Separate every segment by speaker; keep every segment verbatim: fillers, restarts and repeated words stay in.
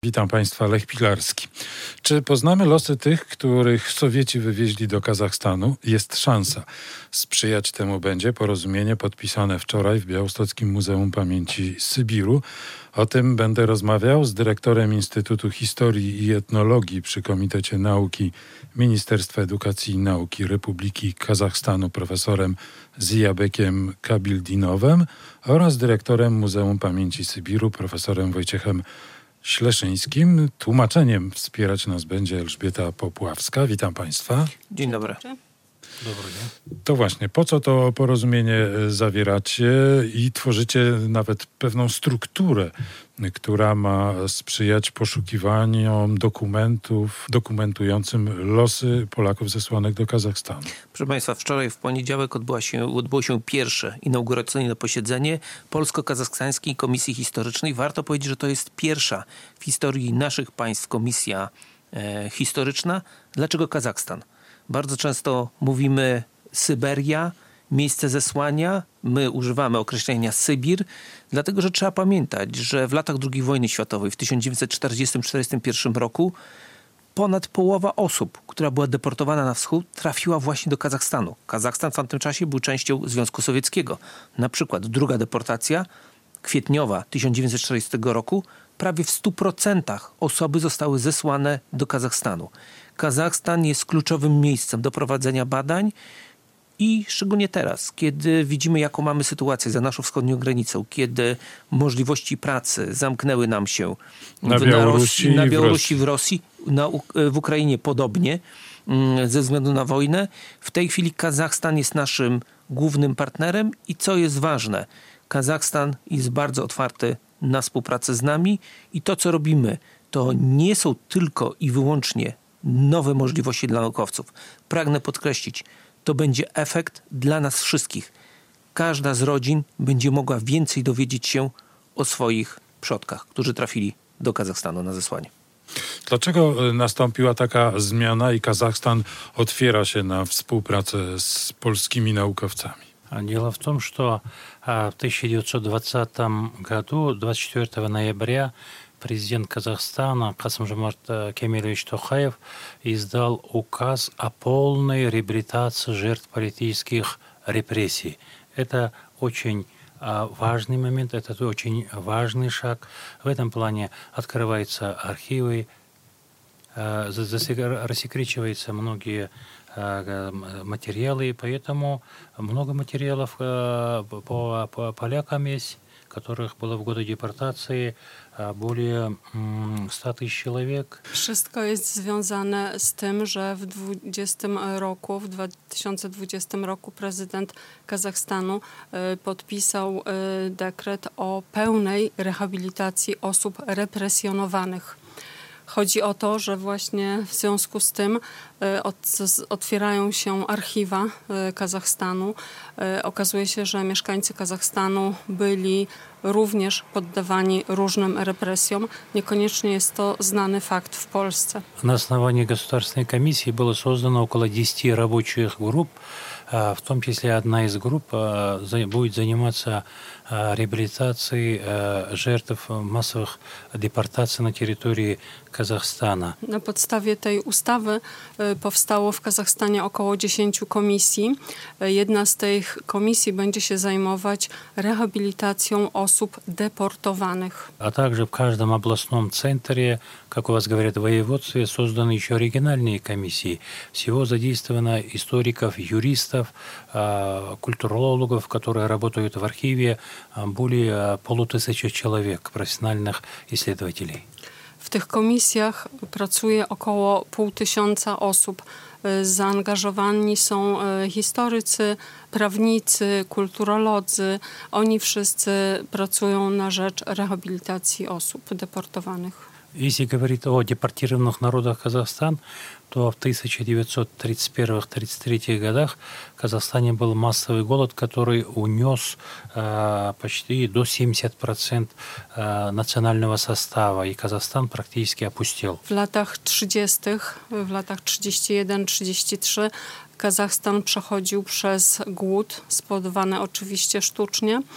Speaker 1: Witam Państwa, Lech Pilarski. Czy poznamy losy tych, których Sowieci wywieźli do Kazachstanu? Jest szansa. Sprzyjać temu będzie porozumienie podpisane wczoraj w Białostockim Muzeum Pamięci Sybiru. O tym będę rozmawiał z dyrektorem Instytutu Historii i Etnologii przy Komitecie Nauki Ministerstwa Edukacji i Nauki Republiki Kazachstanu profesorem Ziyabekiem Kabildinowem oraz dyrektorem Muzeum Pamięci Sybiru profesorem Wojciechem Śleszyńskim. Tłumaczeniem wspierać nas będzie Elżbieta Popławska. Witam Państwa.
Speaker 2: Dzień dobry.
Speaker 3: Dobry dzień.
Speaker 1: To właśnie, po co to porozumienie zawieracie i tworzycie nawet pewną strukturę, która ma sprzyjać poszukiwaniom dokumentów dokumentującym losy Polaków zesłanych do Kazachstanu?
Speaker 2: Proszę Państwa, wczoraj w poniedziałek odbyło się, odbyło się pierwsze inauguracyjne posiedzenie Polsko-Kazachstańskiej Komisji Historycznej. Warto powiedzieć, że to jest pierwsza w historii naszych państw komisja e, historyczna. Dlaczego Kazachstan? Bardzo często mówimy Syberia, miejsce zesłania. My używamy określenia Sybir, dlatego że trzeba pamiętać, że w latach drugiej wojny światowej, w tysiąc dziewięćset czterdziestym do czterdziestego pierwszego roku, ponad połowa osób, która była deportowana na wschód, trafiła właśnie do Kazachstanu. Kazachstan w tamtym czasie był częścią Związku Sowieckiego. Na przykład druga deportacja, kwietniowa tysiąc dziewięćset czterdziestego roku, prawie w stu procentach osoby zostały zesłane do Kazachstanu. Kazachstan jest kluczowym miejscem do prowadzenia badań i szczególnie teraz, kiedy widzimy, jaką mamy sytuację za naszą wschodnią granicą, kiedy możliwości pracy zamknęły nam się
Speaker 1: na
Speaker 2: w,
Speaker 1: Białorusi,
Speaker 2: na, Rosji, na
Speaker 1: w
Speaker 2: Białorusi,
Speaker 1: Rosji.
Speaker 2: w Rosji, na, w Ukrainie podobnie, ze względu na wojnę. W tej chwili Kazachstan jest naszym głównym partnerem i co jest ważne, Kazachstan jest bardzo otwarty na współpracę z nami i to, co robimy, to nie są tylko i wyłącznie nowe możliwości dla naukowców. Pragnę podkreślić, to będzie efekt dla nas wszystkich. Każda z rodzin będzie mogła więcej dowiedzieć się o swoich przodkach, którzy trafili do Kazachstanu na zesłanie.
Speaker 1: Dlaczego nastąpiła taka zmiana i Kazachstan otwiera się na współpracę z polskimi naukowcами?
Speaker 3: Дело в том, что в тысяча девятьсот двадцатом году, двадцать четвёртого ноября, президент Казахстана Касым-Жомарт Кемелевич Токаев издал указ о полной реабилитации жертв политических репрессий. Это очень важный момент, это очень важный шаг. В этом плане открываются архивы, рассекречиваются многие материалы, поэтому много материалов по, по полякам есть, которых было в годы депортации более ста tysięcy человек.
Speaker 4: Wszystko jest związane z tym, że w dwudziestym roku, w dwa tysiące dwudziestym roku prezydent Kazachstanu podpisał dekret o pełnej rehabilitacji osób represjonowanych. Chodzi o to, że właśnie w związku z tym otwierają się archiwa Kazachstanu. Okazuje się, że mieszkańcy Kazachstanu byli również poddawani różnym represjom. Niekoniecznie jest to znany fakt в Polsce.
Speaker 3: На основании Государственной комиссии было создано около десяти рабочих групп. В том числе одна из групп будет заниматься реабилитацией жертв массовых депортаций на территории Kazachstana.
Speaker 4: Na podstawie tej ustawy powstało w Kazachstanie około dziesięciu komisji. Jedna z tych komisji będzie się zajmować rehabilitacją osób deportowanych.
Speaker 3: А также в каждом областном центре, как у вас говорят, в воеводстве созданы еще региональные комиссии. Всего задействовано историков, юристов, культурологов, которые работают в архиве, более полутысячи человек, профессиональных исследователей.
Speaker 4: W tych komisjach pracuje około pół tysiąca osób. Zaangażowani są historycy, prawnicy, kulturolodzy. Oni wszyscy pracują na rzecz rehabilitacji osób deportowanych.
Speaker 3: Если говорить о депортированных народах Казахстана, то в тысяча девятьсот тридцать первом — тридцать третьем годах в Казахстане был массовый голод, который унес э, почти до семидесяти процентов э, национального состава, и Казахстан практически опустел.
Speaker 4: W latach trzydziestych, w latach trzydziestym pierwszym trzydziestym trzecim Kazachstan przechodził przez głód, spowodowany oczywiście sztucznie.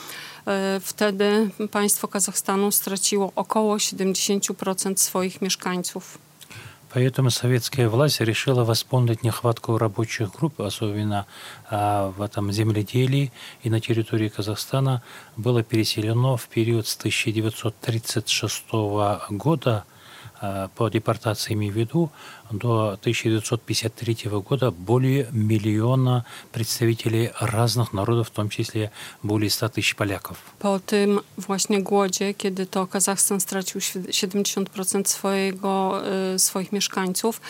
Speaker 4: Wtedy państwo Kazachstanu straciło około siedemdziesiąt procent swoich mieszkańców.
Speaker 3: Поэтому советская власть решила восполнить нехватку рабочих групп, особенно а, в этом земледелии, и на территории Казахстана было переселено в период с тысяча девятьсот тридцать шестого года, а, по депортации имею в виду, до тысяча девятьсот пятьдесят третьего года более миллиона представителей разных народов, в том числе более ста тысяч поляков.
Speaker 4: Po tym właśnie głodzie, kiedy to Kazachstan stracił siedemdziesiąt procent swojego, swoich mieszkańców,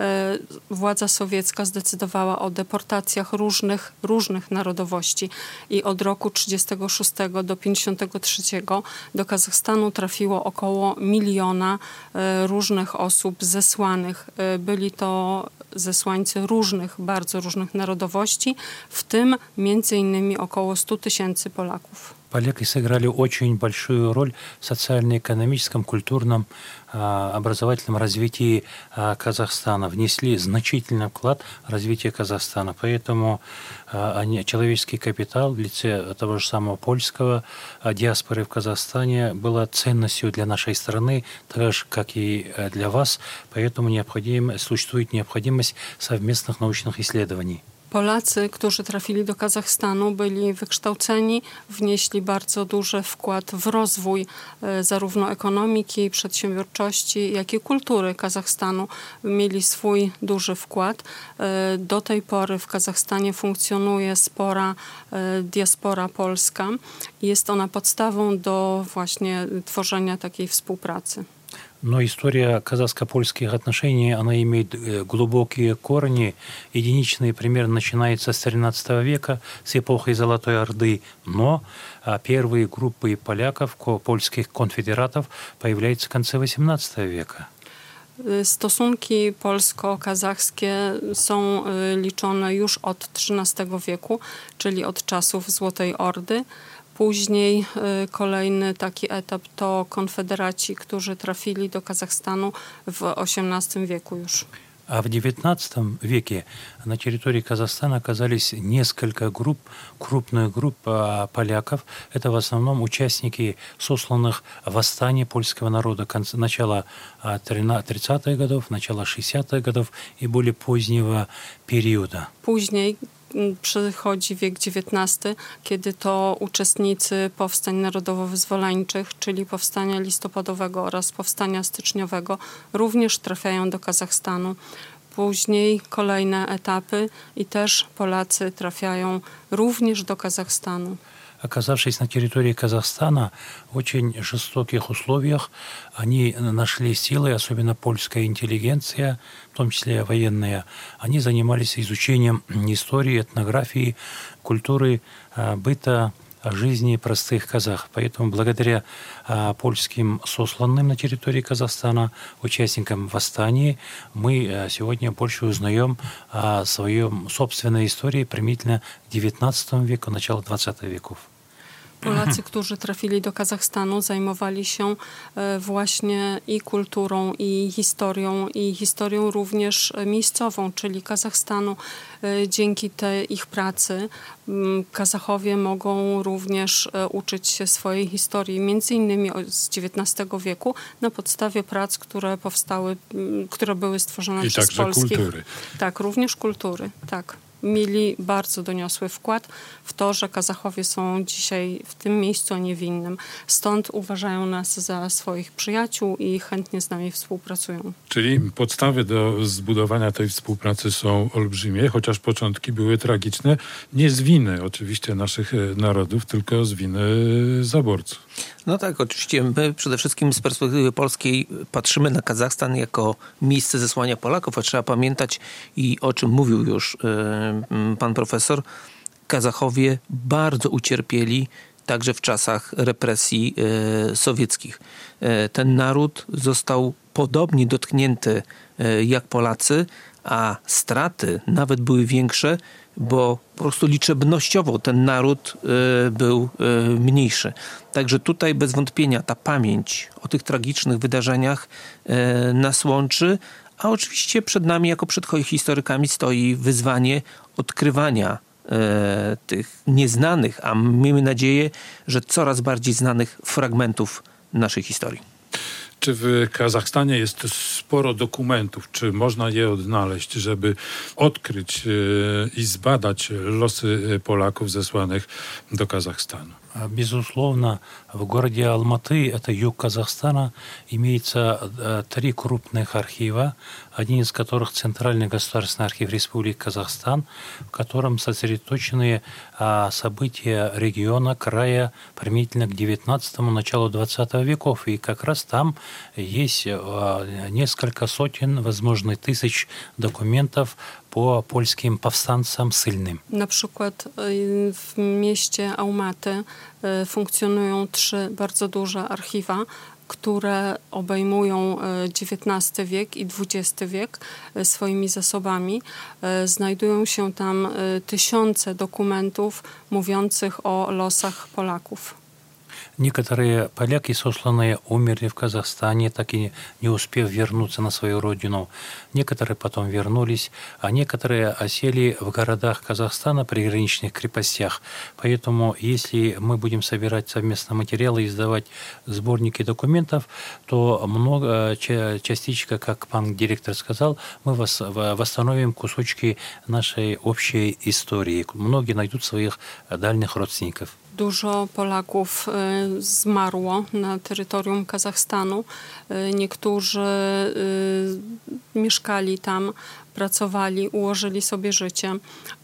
Speaker 4: władza sowiecka zdecydowała o deportacjach różnych, różnych narodowości i od roku trzydziestego szóstego do pięćdziesiątego trzeciego do Kazachstanu trafiło około miliona różnych osób zesłanych. Byli to zesłańcy różnych, bardzo różnych narodowości, w tym między innymi około stu tysięcy Polaków.
Speaker 3: Поляки сыграли очень большую роль в социально-экономическом, культурном, образовательном развитии Казахстана, внесли значительный вклад в развитие Казахстана. Поэтому они, человеческий капитал в лице того же самого польского диаспоры в Казахстане была ценностью для нашей страны, так же, как и для вас. Поэтому необходим, существует необходимость совместных научных исследований.
Speaker 4: Polacy, którzy trafili do Kazachstanu, byli wykształceni, wnieśli bardzo duży wkład w rozwój e, zarówno ekonomiki, przedsiębiorczości, jak i kultury Kazachstanu. Mieli swój duży wkład. E, do tej pory w Kazachstanie funkcjonuje spora e, diaspora polska. Jest ona podstawą do właśnie tworzenia takiej współpracy.
Speaker 3: Но история казахско-польских отношений, она имеет глубокие корни. Единичный пример начинается с тринадцатого века, с эпохи Золотой Орды. Но первые группы поляков, польских конфедератов, появляются в конце восемнадцатого века.
Speaker 4: Stosunki polsko-kazachskie są liczone już od trzynastego wieku, czyli od czasów Złotej Ordy. Później kolejny taki etap to konfederaci, którzy trafili do Kazachstanu w osiemnastym wieku już.
Speaker 3: А в девятнадцатом веке на территории Казахстана оказались несколько групп, крупных групп поляков. Это в основном участники сосланных восстаний польского народа начала тридцатых годов, начала шестидесятых годов и более позднего периода.
Speaker 4: Później przychodzi wiek dziewiętnasty, kiedy to uczestnicy powstań narodowo-wyzwoleńczych, czyli powstania listopadowego oraz powstania styczniowego, również trafiają do Kazachstanu. Później kolejne etapy i też Polacy trafiają również do Kazachstanu.
Speaker 3: Оказавшись на территории Казахстана в очень жестоких условиях, они нашли силы, особенно польская интеллигенция, в том числе военная, они занимались изучением истории, этнографии, культуры, быта, жизни простых казахов. Поэтому благодаря а, польским сосланным на территории Казахстана, участникам восстания, мы а, сегодня больше узнаем о своей собственной истории применительно к девятнадцатому веку, началу двадцатого веков.
Speaker 4: Polacy, którzy trafili do Kazachstanu, zajmowali się właśnie i kulturą, i historią, i historią również miejscową, czyli Kazachstanu. Dzięki tej ich pracy Kazachowie mogą również uczyć się swojej historii, między innymi z dziewiętnastego wieku, na podstawie prac, które powstały, które były stworzone
Speaker 1: I
Speaker 4: przez
Speaker 1: także
Speaker 4: polskich.
Speaker 1: Kultury.
Speaker 4: Tak, również kultury, tak. Mieli bardzo doniosły wkład w to, że Kazachowie są dzisiaj w tym miejscu, a nie w innym. Stąd uważają nas za swoich przyjaciół i chętnie z nami współpracują.
Speaker 1: Czyli podstawy do zbudowania tej współpracy są olbrzymie, chociaż początki były tragiczne. Nie z winy oczywiście naszych narodów, tylko z winy zaborców.
Speaker 2: No tak, oczywiście my przede wszystkim z perspektywy polskiej patrzymy na Kazachstan jako miejsce zesłania Polaków, a trzeba pamiętać i o czym mówił już yy, pan profesor, Kazachowie bardzo ucierpieli także w czasach represji yy, sowieckich. Yy, ten naród został podobnie dotknięty yy, jak Polacy, a straty nawet były większe, bo po prostu liczebnościowo ten naród y, był y, mniejszy. Także tutaj bez wątpienia ta pamięć o tych tragicznych wydarzeniach y, nas łączy, a oczywiście przed nami jako przed historykami stoi wyzwanie odkrywania e, tych nieznanych, a miejmy nadzieję, że coraz bardziej znanych fragmentów naszej historii.
Speaker 1: Czy w Kazachstanie jest sporo dokumentów? Czy można je odnaleźć, żeby odkryć i zbadać losy Polaków zesłanych do Kazachstanu?
Speaker 3: Безусловно, в городе Алматы, это юг Казахстана, имеется три крупных архива, один из которых Центральный государственный архив Республики Казахстан, в котором сосредоточены события региона, края, применительно к девятнадцатому, началу двадцатого веков. И как раз там есть несколько сотен, возможно, тысяч документов po polskim powstańcom sylnym.
Speaker 4: Na przykład w mieście Almaty funkcjonują trzy bardzo duże archiwa, które obejmują dziewiętnasty wiek i dwudziesty wiek swoimi zasobami. Znajdują się tam tysiące dokumentów mówiących o losach Polaków.
Speaker 3: Некоторые поляки, сосланные, умерли в Казахстане, так и не успев вернуться на свою родину. Некоторые потом вернулись, а некоторые осели в городах Казахстана, приграничных крепостях. Поэтому, если мы будем собирать совместно материалы и издавать сборники документов, то много, частичка, как пан директор сказал, мы восстановим кусочки нашей общей истории. Многие найдут своих дальних родственников.
Speaker 4: Dużo Polaków zmarło na terytorium Kazachstanu. Niektórzy mieszkali tam, pracowali, ułożyli sobie życie.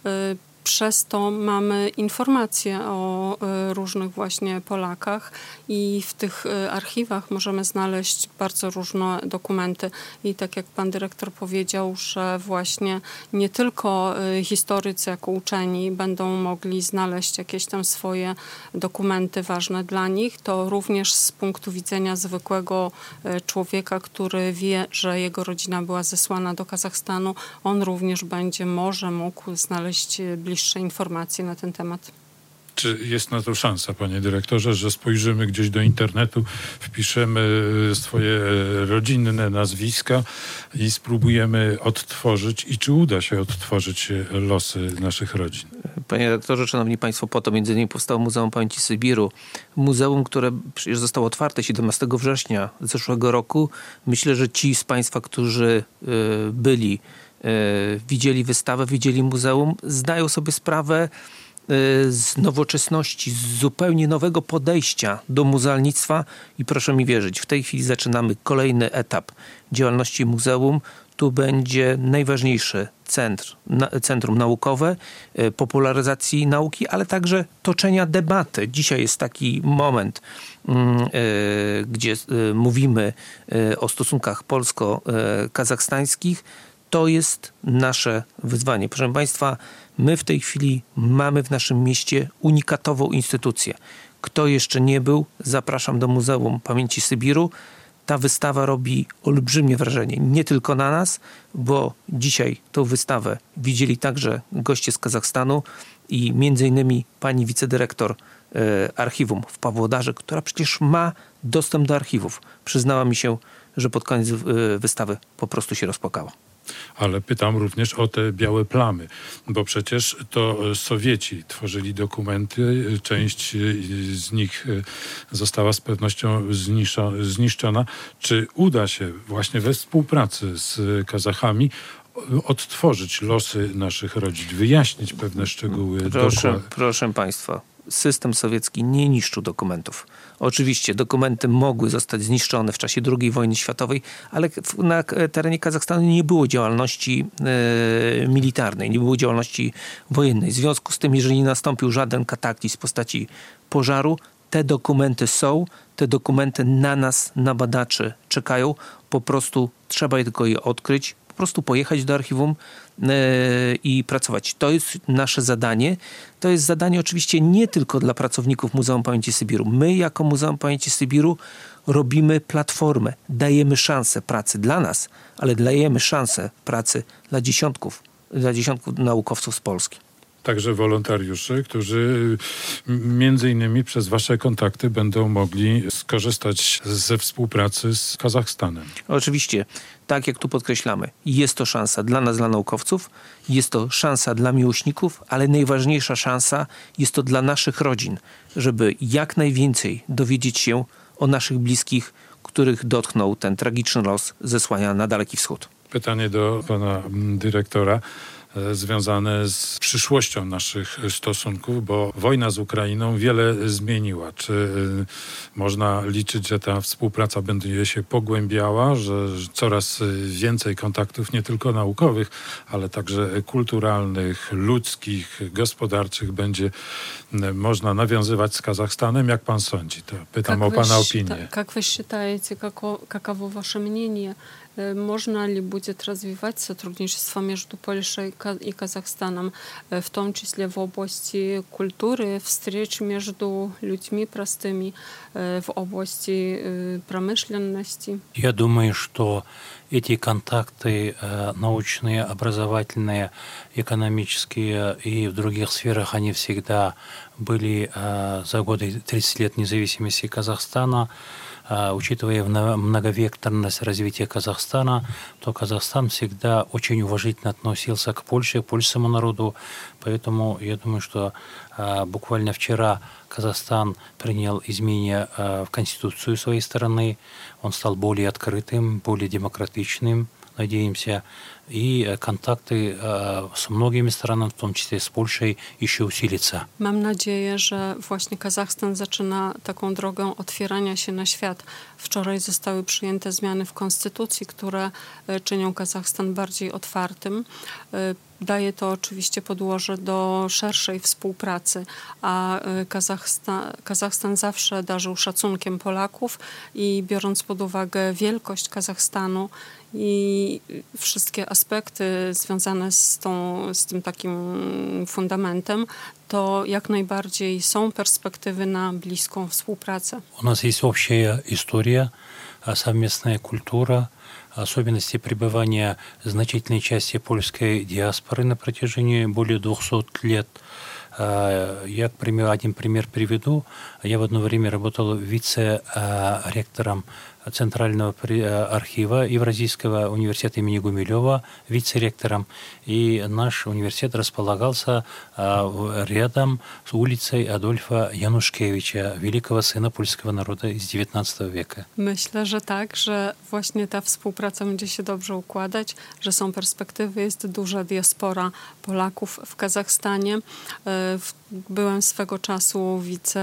Speaker 4: Przez to mamy informacje o różnych właśnie Polakach i w tych archiwach możemy znaleźć bardzo różne dokumenty. I tak jak pan dyrektor powiedział, że właśnie nie tylko historycy jako uczeni będą mogli znaleźć jakieś tam swoje dokumenty ważne dla nich, to również z punktu widzenia zwykłego człowieka, który wie, że jego rodzina była zesłana do Kazachstanu, on również będzie może mógł znaleźć bliższe informacje na ten temat.
Speaker 1: Czy jest na to szansa, panie dyrektorze, że spojrzymy gdzieś do internetu, wpiszemy swoje rodzinne nazwiska i spróbujemy odtworzyć i czy uda się odtworzyć losy naszych rodzin?
Speaker 2: Panie redaktorze, szanowni państwo, po to między innymi powstało Muzeum Pamięci Sybiru. Muzeum, które przecież zostało otwarte siedemnastego września zeszłego roku. Myślę, że ci z państwa, którzy byli, widzieli wystawę, widzieli muzeum, zdają sobie sprawę z nowoczesności, z zupełnie nowego podejścia do muzealnictwa i proszę mi wierzyć, w tej chwili zaczynamy kolejny etap działalności muzeum. Tu będzie najważniejsze centr, na, centrum naukowe, popularyzacji nauki, ale także toczenia debaty. Dzisiaj jest taki moment, yy, gdzie yy, mówimy yy, o stosunkach polsko-kazachstańskich. To jest nasze wyzwanie. Proszę państwa, my w tej chwili mamy w naszym mieście unikatową instytucję. Kto jeszcze nie był, zapraszam do Muzeum Pamięci Sybiru. Ta wystawa robi olbrzymie wrażenie. Nie tylko na nas, bo dzisiaj tą wystawę widzieli także goście z Kazachstanu i między innymi pani wicedyrektor e, archiwum w Pawłodarze, która przecież ma dostęp do archiwów. Przyznała mi się, że pod koniec e, wystawy po prostu się rozpłakała.
Speaker 1: Ale pytam również o te białe plamy, bo przecież to Sowieci tworzyli dokumenty, część z nich została z pewnością zniszczona. Czy uda się właśnie we współpracy z Kazachami odtworzyć losy naszych rodzin, wyjaśnić pewne szczegóły?
Speaker 2: Proszę, proszę państwa, system sowiecki nie niszczył dokumentów. Oczywiście dokumenty mogły zostać zniszczone w czasie drugiej wojny światowej, ale na terenie Kazachstanu nie było działalności e, militarnej, nie było działalności wojennej. W związku z tym, jeżeli nie nastąpił żaden kataklizm w postaci pożaru, te dokumenty są, te dokumenty na nas, na badaczy czekają. Po prostu trzeba tylko je odkryć, po prostu pojechać do archiwum i pracować. To jest nasze zadanie. To jest zadanie oczywiście nie tylko dla pracowników Muzeum Pamięci Sybiru. My jako Muzeum Pamięci Sybiru robimy platformę, dajemy szansę pracy dla nas, ale dajemy szansę pracy dla dziesiątków, dla dziesiątków naukowców z Polski.
Speaker 1: Także wolontariuszy, którzy między innymi przez wasze kontakty będą mogli skorzystać ze współpracy z Kazachstanem.
Speaker 2: Oczywiście, tak jak tu podkreślamy, jest to szansa dla nas, dla naukowców, jest to szansa dla miłośników, ale najważniejsza szansa jest to dla naszych rodzin, żeby jak najwięcej dowiedzieć się o naszych bliskich, których dotknął ten tragiczny los zesłania na Daleki Wschód.
Speaker 1: Pytanie do pana dyrektora związane z przyszłością naszych stosunków, bo wojna z Ukrainą wiele zmieniła. Czy można liczyć, że ta współpraca będzie się pogłębiała, że coraz więcej kontaktów nie tylko naukowych, ale także kulturalnych, ludzkich, gospodarczych będzie można nawiązywać z Kazachstanem? Jak pan sądzi? To pytam
Speaker 4: как
Speaker 1: o pana
Speaker 4: вы
Speaker 1: opinię.
Speaker 4: счита- Как вы считаете, како- каково ваше мнение? Э, Можно ли будет развивать сотрудничество между Польшей и Ка- и Казахстаном, э, в том числе в области культуры, встреч между людьми простыми, э, в области э, промышленности?
Speaker 3: Я думаю, что эти контакты э, научные, образовательные, экономические и в других сферах, они всегда были э, за годы тридцать лет независимости Казахстана. Э, учитывая мно- многовекторность развития Казахстана, то Казахстан всегда очень уважительно относился к Польше, к польскому народу. Поэтому я думаю, что э, буквально вчера Казахстан принял изменения э, в Конституцию своей страны. Он стал более открытым, более демократичным, надеемся. И э, контакты э, с многими странами, в том числе с Польшей, еще усилятся.
Speaker 4: Mam nadzieję, że właśnie Kazachstan zaczyna taką drogę otwierania się na świat. Wczoraj zostały przyjęte zmiany w konstytucji, które e, czynią Kazachstan bardziej otwartym. E, Daje to oczywiście podłoże do szerszej współpracy, a e, Kazachstan, Kazachstan zawsze darzył szacunkiem Polaków i biorąc pod uwagę wielkość Kazachstanu i wszystkie aspekty związane z, tą, z tym takim fundamentem, to jak najbardziej są perspektywy na bliską współpracę.
Speaker 3: У нас есть общая история, а, совместная культура, особенности пребывания значительной части польской диаспоры на протяжении более двухсот лет. А, Я, к примеру, один пример приведу. Я в одно время работал вице-ректором Центрального при- архива Евразийского университета имени Гумилева, вице-ректором. И наш университет располагался а, в- рядом с улицей Адольфа Янушкевича, великого сына польского народа из девятнадцатого века.
Speaker 4: Myślę, że tak, że właśnie ta współpraca będzie się dobrze układać, że są perspektywy, jest duża diaspora Polaków w Kazachstanie. E, w- Byłem swego czasu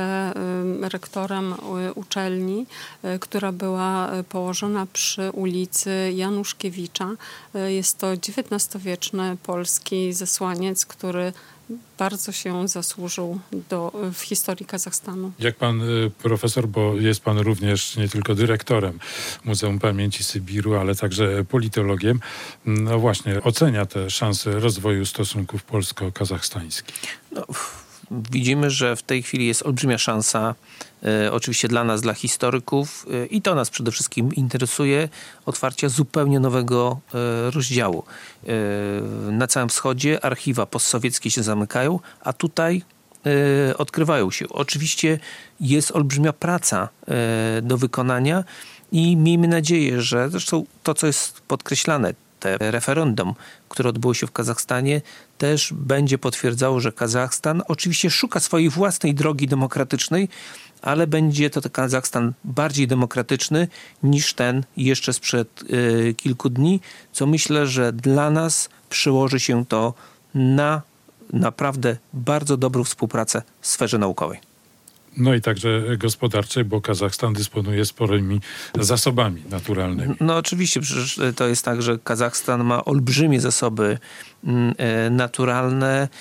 Speaker 4: wicerektorem e, uczelni, e, która była e, położona przy ulicy Januszkiewicza. E, Jest to dziewiętnastowieczny polski zesłaniec, który bardzo się zasłużył do, w historii Kazachstanu.
Speaker 1: Jak pan y, profesor, bo jest pan również nie tylko dyrektorem Muzeum Pamięci Sybiru, ale także politologiem, no właśnie ocenia te szanse rozwoju stosunków polsko-kazachstańskich.
Speaker 2: No, widzimy, że w tej chwili jest olbrzymia szansa, e, oczywiście dla nas, dla historyków, e, i to nas przede wszystkim interesuje, otwarcia zupełnie nowego e, rozdziału. E, na całym wschodzie archiwa postsowieckie się zamykają, a tutaj e, odkrywają się. Oczywiście jest olbrzymia praca e, do wykonania i miejmy nadzieję, że zresztą to, co jest podkreślane, te referendum, które odbyło się w Kazachstanie, też będzie potwierdzało, że Kazachstan oczywiście szuka swojej własnej drogi demokratycznej, ale będzie to Kazachstan bardziej demokratyczny niż ten jeszcze sprzed y, kilku dni, co myślę, że dla nas przełoży się to na naprawdę bardzo dobrą współpracę w sferze naukowej.
Speaker 1: No i także gospodarczej, bo Kazachstan dysponuje sporymi zasobami naturalnymi.
Speaker 2: No oczywiście, przecież to jest tak, że Kazachstan ma olbrzymie zasoby mm, e, naturalne, e,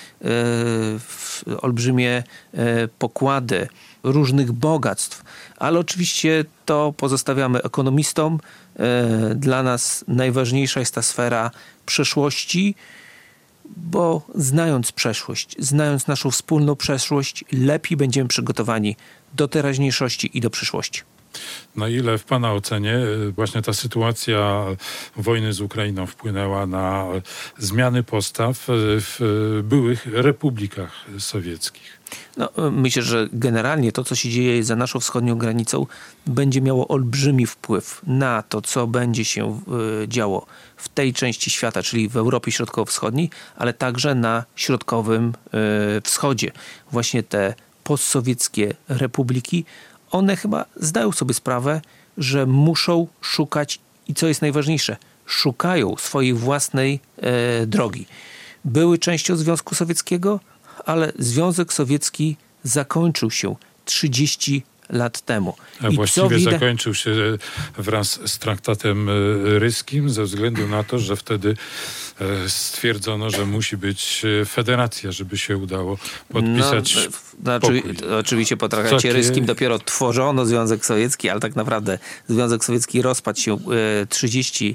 Speaker 2: w- olbrzymie e, pokłady różnych bogactw, ale oczywiście to pozostawiamy ekonomistom. E, Dla nas najważniejsza jest ta sfera przeszłości, bo znając przeszłość, znając naszą wspólną przeszłość, lepiej będziemy przygotowani do teraźniejszości i do przyszłości.
Speaker 1: Na ile w Pana ocenie właśnie ta sytuacja wojny z Ukrainą wpłynęła na zmiany postaw w byłych republikach sowieckich?
Speaker 2: No, myślę, że generalnie to, co się dzieje za naszą wschodnią granicą, będzie miało olbrzymi wpływ na to, co będzie się y, działo w tej części świata, czyli w Europie Środkowo-Wschodniej, ale także na środkowym y, wschodzie. Właśnie te postsowieckie republiki, one chyba zdają sobie sprawę, że muszą szukać i co jest najważniejsze, szukają swojej własnej y, drogi. Były częścią Związku Sowieckiego, ale Związek Sowiecki zakończył się trzydzieści lat temu.
Speaker 1: A
Speaker 2: I
Speaker 1: właściwie
Speaker 2: co widać...
Speaker 1: zakończył się wraz z traktatem ryskim ze względu na to, że wtedy stwierdzono, że musi być federacja, żeby się udało podpisać
Speaker 2: no, no,
Speaker 1: pokój.
Speaker 2: Oczywiście po traktacie
Speaker 1: Takie...
Speaker 2: ryskim dopiero tworzono Związek Sowiecki, ale tak naprawdę Związek Sowiecki rozpadł się trzydzieści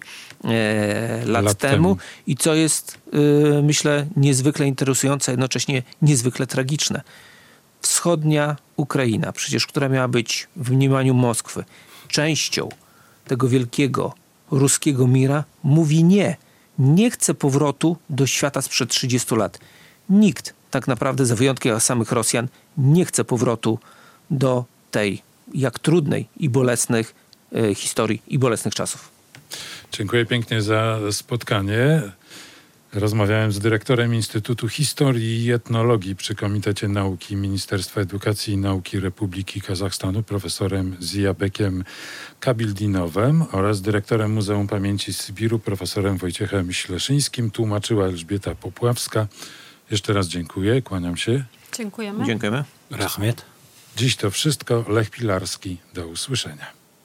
Speaker 2: lat, lat temu. temu i co jest, myślę, niezwykle interesujące, a jednocześnie niezwykle tragiczne. Wschodnia Ukraina, przecież która miała być w mniemaniu Moskwy częścią tego wielkiego ruskiego mira, mówi nie. Nie chce powrotu do świata sprzed trzydziestu lat. Nikt, tak naprawdę za wyjątkiem samych Rosjan, nie chce powrotu do tej jak trudnej i bolesnych e, historii i bolesnych czasów.
Speaker 1: Dziękuję pięknie za spotkanie. Rozmawiałem z dyrektorem Instytutu Historii i Etnologii przy Komitecie Nauki Ministerstwa Edukacji i Nauki Republiki Kazachstanu, profesorem Ziyabekiem Kabildinowem oraz dyrektorem Muzeum Pamięci Sybiru, profesorem Wojciechem Śleszyńskim. Tłumaczyła Elżbieta Popławska. Jeszcze raz dziękuję, kłaniam się.
Speaker 4: Dziękujemy.
Speaker 2: Dziękujemy.
Speaker 3: Rahmet.
Speaker 1: Dziś to wszystko. Lech Pilarski. Do usłyszenia.